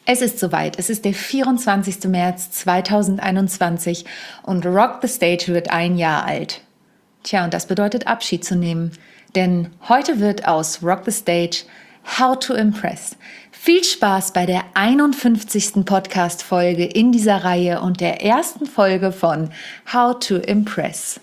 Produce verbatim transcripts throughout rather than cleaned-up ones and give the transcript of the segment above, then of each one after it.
Es ist soweit. Es ist der vierundzwanzigster März zweitausendeinundzwanzig und Rock the Stage wird ein Jahr alt. Tja, und das bedeutet Abschied zu nehmen. Denn heute wird aus Rock the Stage How to Impress. Viel Spaß bei der einundfünfzigsten Podcast-Folge in dieser Reihe und der ersten Folge von How to Impress.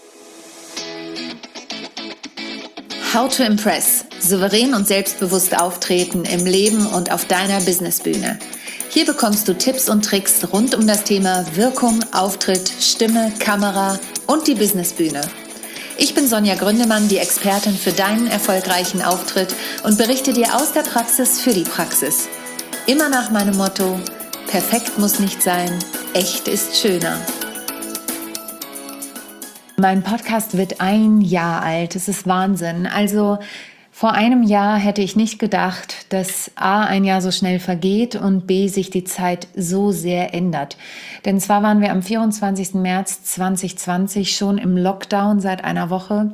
How to Impress. Souverän und selbstbewusst auftreten im Leben und auf deiner Businessbühne. Hier bekommst du Tipps und Tricks rund um das Thema Wirkung, Auftritt, Stimme, Kamera und die Businessbühne. Ich bin Sonja Gründemann, die Expertin für deinen erfolgreichen Auftritt und berichte dir aus der Praxis für die Praxis. Immer nach meinem Motto: perfekt muss nicht sein, echt ist schöner. Mein Podcast wird ein Jahr alt. Es ist Wahnsinn. Also vor einem Jahr hätte ich nicht gedacht, dass A, ein Jahr so schnell vergeht und B, sich die Zeit so sehr ändert. Denn zwar waren wir am vierundzwanzigsten März zweitausendzwanzig schon im Lockdown seit einer Woche,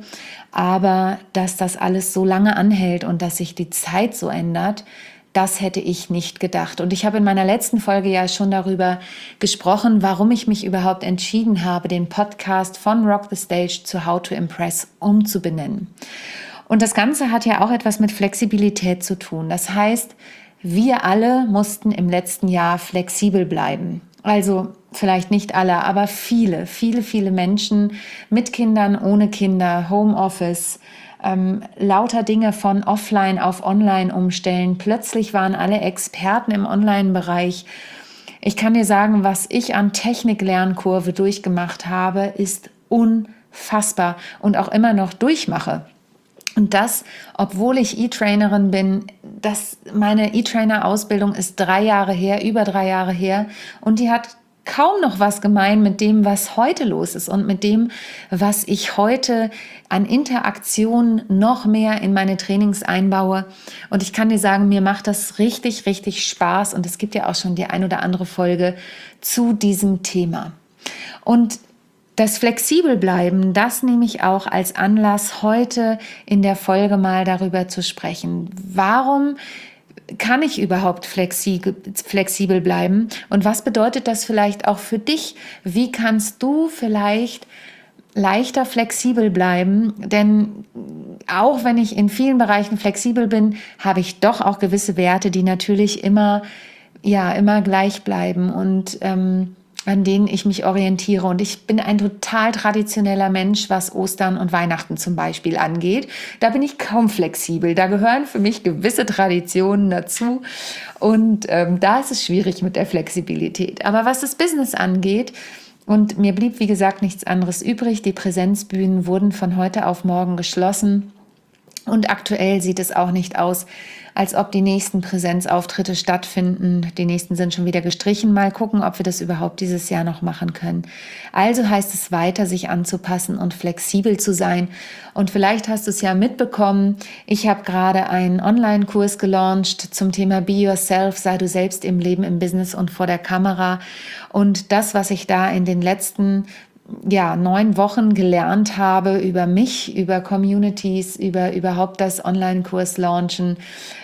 aber dass das alles so lange anhält und dass sich die Zeit so ändert, das hätte ich nicht gedacht. Und ich habe in meiner letzten Folge ja schon darüber gesprochen, warum ich mich überhaupt entschieden habe, den Podcast von Rock the Stage zu How to Impress umzubenennen. Und das Ganze hat ja auch etwas mit Flexibilität zu tun. Das heißt, wir alle mussten im letzten Jahr flexibel bleiben. Also vielleicht nicht alle, aber viele, viele, viele Menschen mit Kindern, ohne Kinder, Homeoffice, ähm, lauter Dinge von offline auf online umstellen. Plötzlich waren alle Experten im Online-Bereich. Ich kann dir sagen, was ich an Technik-Lernkurve durchgemacht habe, ist unfassbar und auch immer noch durchmache. Und das, obwohl ich E-Trainerin bin, das, meine E-Trainer-Ausbildung ist drei Jahre her, über drei Jahre her. Und die hat kaum noch was gemein mit dem, was heute los ist und mit dem, was ich heute an Interaktion noch mehr in meine Trainings einbaue. Und ich kann dir sagen, mir macht das richtig, richtig Spaß. Und es gibt ja auch schon die ein oder andere Folge zu diesem Thema. Und das Flexibelbleiben, das nehme ich auch als Anlass, heute in der Folge mal darüber zu sprechen. Warum kann ich überhaupt flexibel bleiben? Und was bedeutet das vielleicht auch für dich? Wie kannst du vielleicht leichter flexibel bleiben? Denn auch wenn ich in vielen Bereichen flexibel bin, habe ich doch auch gewisse Werte, die natürlich immer, ja, immer gleich bleiben und ähm, an denen ich mich orientiere. Und ich bin ein total traditioneller Mensch, was Ostern und Weihnachten zum Beispiel angeht. Da bin ich kaum flexibel. Da gehören für mich gewisse Traditionen dazu. Und ähm, da ist es schwierig mit der Flexibilität. Aber was das Business angeht, und mir blieb, wie gesagt, nichts anderes übrig. Die Präsenzbühnen wurden von heute auf morgen geschlossen. Und aktuell sieht es auch nicht aus, als ob die nächsten Präsenzauftritte stattfinden. Die nächsten sind schon wieder gestrichen. Mal gucken, ob wir das überhaupt dieses Jahr noch machen können. Also heißt es weiter, sich anzupassen und flexibel zu sein. Und vielleicht hast du es ja mitbekommen, ich habe gerade einen Online-Kurs gelauncht zum Thema Be Yourself, sei du selbst im Leben, im Business und vor der Kamera. Und das, was ich da in den letzten ja, neun Wochen gelernt habe über mich, über Communities, über überhaupt das Online-Kurs launchen,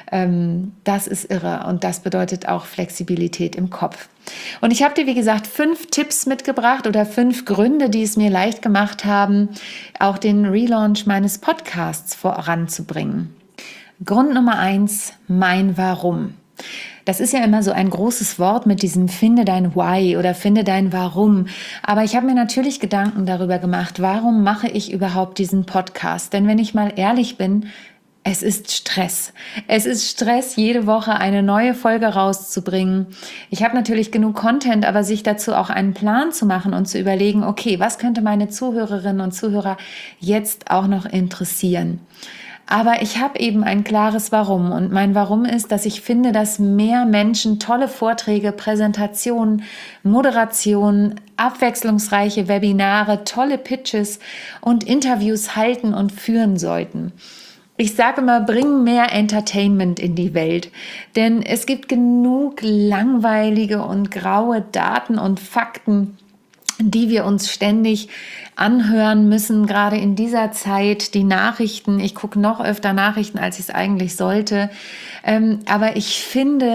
ähm, das ist irre und das bedeutet auch Flexibilität im Kopf. Und ich habe dir, wie gesagt, fünf Tipps mitgebracht oder fünf Gründe, die es mir leicht gemacht haben, auch den Relaunch meines Podcasts voranzubringen. Grund Nummer eins, mein Warum. Das ist ja immer so ein großes Wort mit diesem finde dein Why oder finde dein Warum. Aber ich habe mir natürlich Gedanken darüber gemacht, warum mache ich überhaupt diesen Podcast? Denn wenn ich mal ehrlich bin, es ist Stress. Es ist Stress, jede Woche eine neue Folge rauszubringen. Ich habe natürlich genug Content, aber sich dazu auch einen Plan zu machen und zu überlegen, okay, was könnte meine Zuhörerinnen und Zuhörer jetzt auch noch interessieren? Aber ich habe eben ein klares Warum und mein Warum ist, dass ich finde, dass mehr Menschen tolle Vorträge, Präsentationen, Moderationen, abwechslungsreiche Webinare, tolle Pitches und Interviews halten und führen sollten. Ich sage immer, bring mehr Entertainment in die Welt, denn es gibt genug langweilige und graue Daten und Fakten, die wir uns ständig anhören müssen, gerade in dieser Zeit, die Nachrichten. Ich gucke noch öfter Nachrichten, als ich es eigentlich sollte. Ähm, aber ich finde,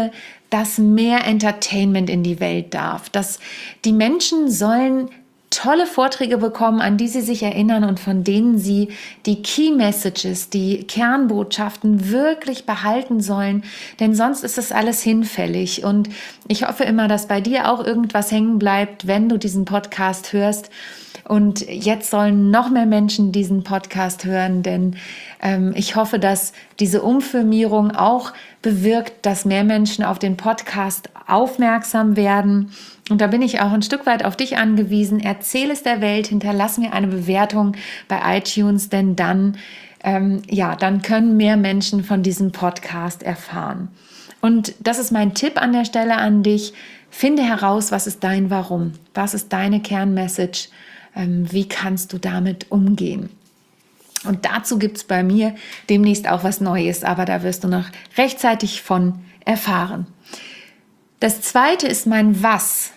dass mehr Entertainment in die Welt darf, dass die Menschen sollen tolle Vorträge bekommen, an die sie sich erinnern und von denen sie die Key Messages, die Kernbotschaften wirklich behalten sollen, denn sonst ist das alles hinfällig. Und ich hoffe immer, dass bei dir auch irgendwas hängen bleibt, wenn du diesen Podcast hörst. Und jetzt sollen noch mehr Menschen diesen Podcast hören, denn ähm, ich hoffe, dass diese Umfirmierung auch bewirkt, dass mehr Menschen auf den Podcast aufmerksam werden. Und da bin ich auch ein Stück weit auf dich angewiesen. Erzähl es der Welt, hinterlass mir eine Bewertung bei iTunes, denn dann, ähm, ja, dann können mehr Menschen von diesem Podcast erfahren. Und das ist mein Tipp an der Stelle an dich. Finde heraus, was ist dein Warum? Was ist deine Kernmessage? Wie kannst du damit umgehen? Und dazu gibt es bei mir demnächst auch was Neues, aber da wirst du noch rechtzeitig von erfahren. Das zweite ist mein Was.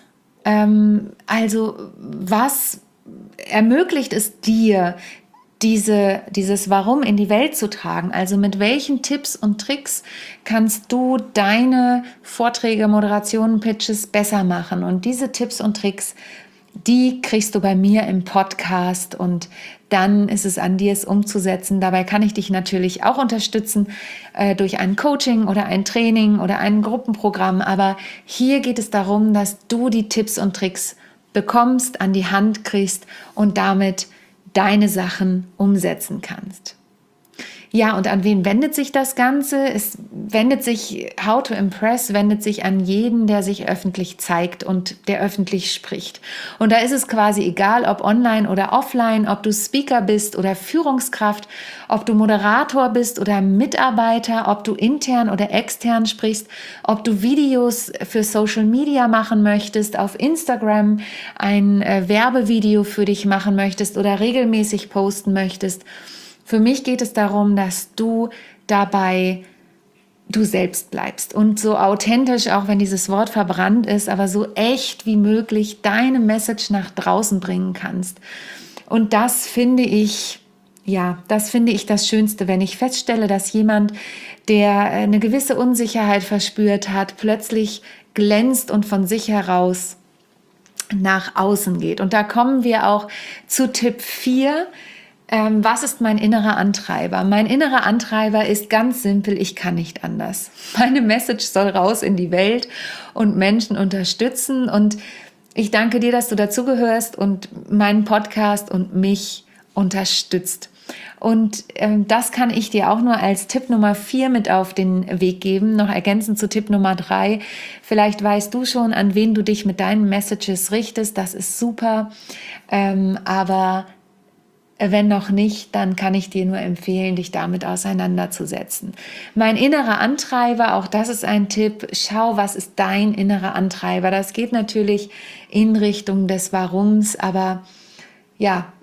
Also was ermöglicht es dir, diese, dieses Warum in die Welt zu tragen? Also mit welchen Tipps und Tricks kannst du deine Vorträge, Moderationen, Pitches besser machen? Und diese Tipps und Tricks, die kriegst du bei mir im Podcast und dann ist es an dir, es umzusetzen. Dabei kann ich dich natürlich auch unterstützen äh, durch ein Coaching oder ein Training oder ein Gruppenprogramm. Aber hier geht es darum, dass du die Tipps und Tricks bekommst, an die Hand kriegst und damit deine Sachen umsetzen kannst. Ja, und an wen wendet sich das Ganze? Es wendet sich, How to Impress wendet sich an jeden, der sich öffentlich zeigt und der öffentlich spricht. Und da ist es quasi egal, ob online oder offline, ob du Speaker bist oder Führungskraft, ob du Moderator bist oder Mitarbeiter, ob du intern oder extern sprichst, ob du Videos für Social Media machen möchtest, auf Instagram ein äh, Werbevideo für dich machen möchtest oder regelmäßig posten möchtest. Für mich geht es darum, dass du dabei du selbst bleibst und so authentisch, auch wenn dieses Wort verbrannt ist, aber so echt wie möglich deine Message nach draußen bringen kannst. Und das finde ich, ja, das finde ich das Schönste, wenn ich feststelle, dass jemand, der eine gewisse Unsicherheit verspürt hat, plötzlich glänzt und von sich heraus nach außen geht. Und da kommen wir auch zu Tipp vier. Ähm, was ist mein innerer Antreiber? Mein innerer Antreiber ist ganz simpel, ich kann nicht anders. Meine Message soll raus in die Welt und Menschen unterstützen. Und ich danke dir, dass du dazugehörst und meinen Podcast und mich unterstützt. Und ähm, das kann ich dir auch nur als Tipp Nummer vier mit auf den Weg geben, noch ergänzend zu Tipp Nummer drei. Vielleicht weißt du schon, an wen du dich mit deinen Messages richtest, das ist super, ähm, aber wenn noch nicht, dann kann ich dir nur empfehlen, dich damit auseinanderzusetzen. Mein innerer Antreiber, auch das ist ein Tipp. Schau, was ist dein innerer Antreiber? Das geht natürlich in Richtung des Warums, aber ja,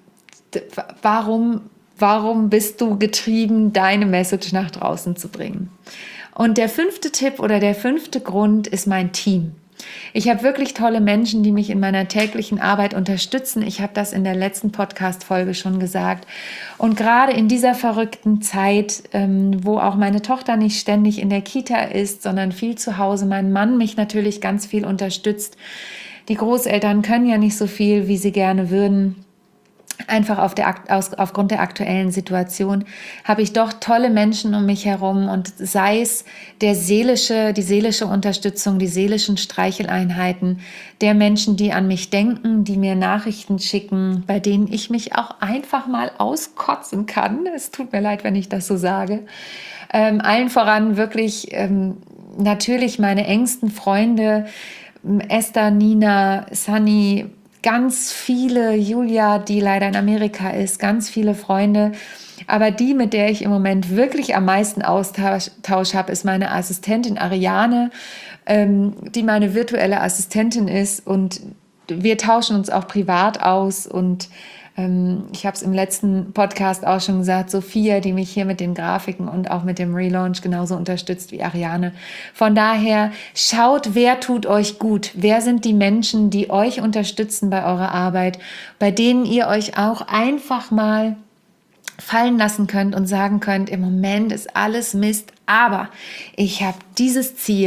warum, warum bist du getrieben, deine Message nach draußen zu bringen? Und der fünfte Tipp oder der fünfte Grund ist mein Team. Ich habe wirklich tolle Menschen, die mich in meiner täglichen Arbeit unterstützen. Ich habe das in der letzten Podcast-Folge schon gesagt. Und gerade in dieser verrückten Zeit, ähm, wo auch meine Tochter nicht ständig in der Kita ist, sondern viel zu Hause, mein Mann mich natürlich ganz viel unterstützt. Die Großeltern können ja nicht so viel, wie sie gerne würden. Einfach auf der, aus, aufgrund der aktuellen Situation habe ich doch tolle Menschen um mich herum und sei es der seelische, die seelische Unterstützung, die seelischen Streicheleinheiten der Menschen, die an mich denken, die mir Nachrichten schicken, bei denen ich mich auch einfach mal auskotzen kann. Es tut mir leid, wenn ich das so sage. Ähm, allen voran wirklich ähm, natürlich meine engsten Freunde, Esther, Nina, Sunny, ganz viele, Julia, die leider in Amerika ist, ganz viele Freunde. Aber die, mit der ich im Moment wirklich am meisten Austausch habe, ist meine Assistentin Ariane, ähm, die meine virtuelle Assistentin ist. Und wir tauschen uns auch privat aus. Und ähm, ich habe es im letzten Podcast auch schon gesagt, Sophia, die mich hier mit den Grafiken und auch mit dem Relaunch genauso unterstützt wie Ariane. Von daher schaut, wer tut euch gut? Wer sind die Menschen, die euch unterstützen bei eurer Arbeit, bei denen ihr euch auch einfach mal fallen lassen könnt und sagen könnt, im Moment ist alles Mist, aber ich habe dieses Ziel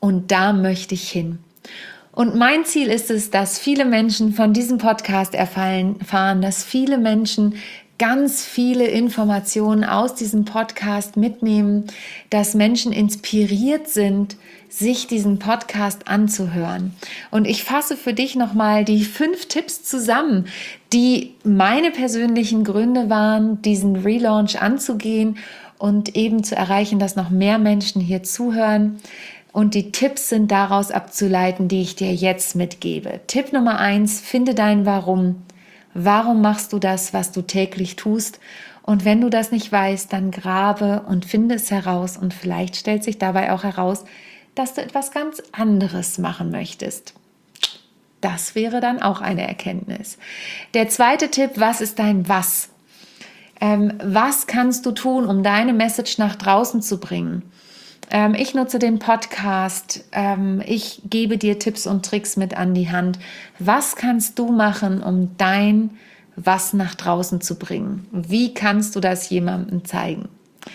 und da möchte ich hin. Und mein Ziel ist es, dass viele Menschen von diesem Podcast erfahren, erfahren, dass viele Menschen ganz viele Informationen aus diesem Podcast mitnehmen, dass Menschen inspiriert sind, sich diesen Podcast anzuhören. Und ich fasse für dich nochmal die fünf Tipps zusammen, die meine persönlichen Gründe waren, diesen Relaunch anzugehen und eben zu erreichen, dass noch mehr Menschen hier zuhören. Und die Tipps sind daraus abzuleiten, die ich dir jetzt mitgebe. Tipp Nummer eins, finde dein Warum. Warum machst du das, was du täglich tust? Und wenn du das nicht weißt, dann grabe und finde es heraus. Und vielleicht stellt sich dabei auch heraus, dass du etwas ganz anderes machen möchtest. Das wäre dann auch eine Erkenntnis. Der zweite Tipp, was ist dein Was? Ähm, was kannst du tun, um deine Message nach draußen zu bringen? Ähm, ich nutze den Podcast, ähm, ich gebe dir Tipps und Tricks mit an die Hand. Was kannst du machen, um dein Was nach draußen zu bringen? Wie kannst du das jemandem zeigen?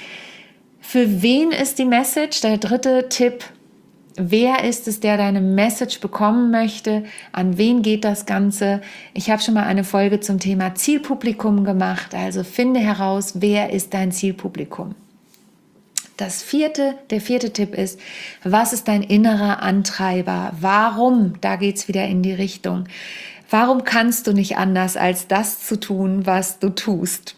Für wen ist die Message? Der dritte Tipp. Wer ist es, der deine Message bekommen möchte? An wen geht das Ganze? Ich habe schon mal eine Folge zum Thema Zielpublikum gemacht. Also finde heraus, wer ist dein Zielpublikum? Das vierte, der vierte Tipp ist, was ist dein innerer Antreiber? Warum? Da geht's wieder in die Richtung. Warum kannst du nicht anders, als das zu tun, was du tust?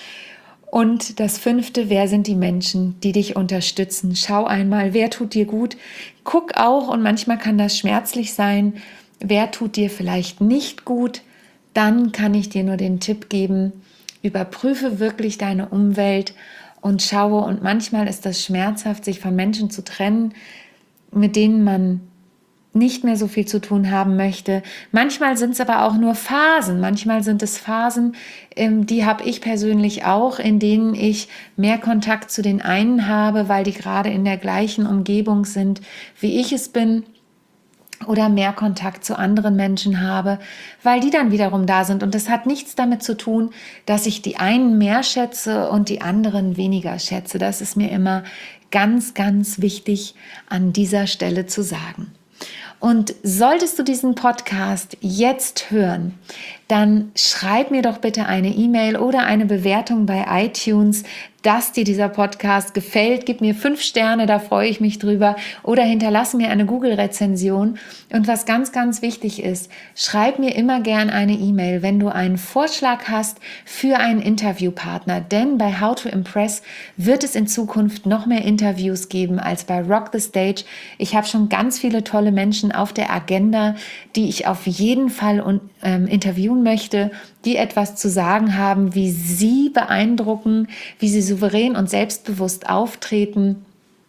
Und das fünfte, wer sind die Menschen, die dich unterstützen? Schau einmal, wer tut dir gut? Guck auch, und manchmal kann das schmerzlich sein, wer tut dir vielleicht nicht gut? Dann kann ich dir nur den Tipp geben, überprüfe wirklich deine Umwelt und schaue. Und manchmal ist das schmerzhaft, sich von Menschen zu trennen, mit denen man nicht mehr so viel zu tun haben möchte. Manchmal sind es aber auch nur Phasen. Manchmal sind es Phasen, die habe ich persönlich auch, in denen ich mehr Kontakt zu den einen habe, weil die gerade in der gleichen Umgebung sind, wie ich es bin. Oder mehr Kontakt zu anderen Menschen habe, weil die dann wiederum da sind. Und das hat nichts damit zu tun, dass ich die einen mehr schätze und die anderen weniger schätze. Das ist mir immer ganz, ganz wichtig an dieser Stelle zu sagen. Und solltest du diesen Podcast jetzt hören, dann schreib mir doch bitte eine E-Mail oder eine Bewertung bei iTunes, dass dir dieser Podcast gefällt. Gib mir fünf Sterne, da freue ich mich drüber. Oder hinterlass mir eine Google-Rezension. Und was ganz, ganz wichtig ist, schreib mir immer gern eine E-Mail, wenn du einen Vorschlag hast für einen Interviewpartner. Denn bei How to Impress wird es in Zukunft noch mehr Interviews geben als bei Rock the Stage. Ich habe schon ganz viele tolle Menschen auf der Agenda, die ich auf jeden Fall un- ähm, interviewen möchte, die etwas zu sagen haben, wie sie beeindrucken, wie sie souverän und selbstbewusst auftreten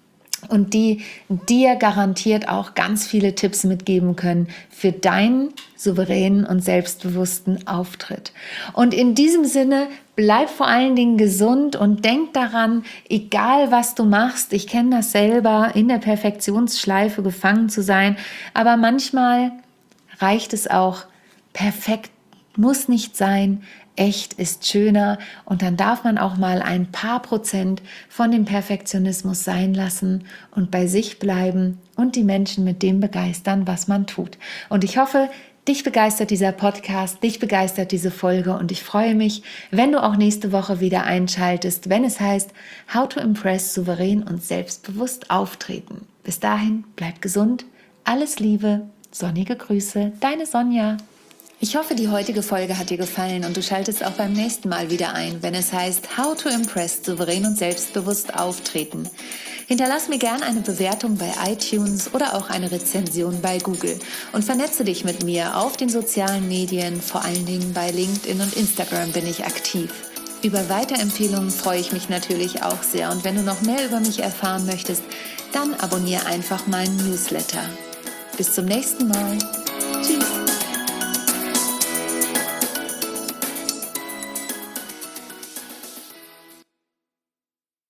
und die dir garantiert auch ganz viele Tipps mitgeben können für deinen souveränen und selbstbewussten Auftritt. Und in diesem Sinne, bleib vor allen Dingen gesund und denk daran, egal was du machst, ich kenne das selber, in der Perfektionsschleife gefangen zu sein, aber manchmal reicht es auch, perfekt muss nicht sein, echt ist schöner und dann darf man auch mal ein paar Prozent von dem Perfektionismus sein lassen und bei sich bleiben und die Menschen mit dem begeistern, was man tut. Und ich hoffe, dich begeistert dieser Podcast, dich begeistert diese Folge und ich freue mich, wenn du auch nächste Woche wieder einschaltest, wenn es heißt How to Impress souverän und selbstbewusst auftreten. Bis dahin, bleib gesund, alles Liebe, sonnige Grüße, deine Sonja. Ich hoffe, die heutige Folge hat dir gefallen und du schaltest auch beim nächsten Mal wieder ein, wenn es heißt How to Impress souverän und selbstbewusst auftreten. Hinterlass mir gerne eine Bewertung bei iTunes oder auch eine Rezension bei Google und vernetze dich mit mir auf den sozialen Medien, vor allen Dingen bei LinkedIn und Instagram bin ich aktiv. Über Weiterempfehlungen freue ich mich natürlich auch sehr und wenn du noch mehr über mich erfahren möchtest, dann abonniere einfach meinen Newsletter. Bis zum nächsten Mal. Tschüss.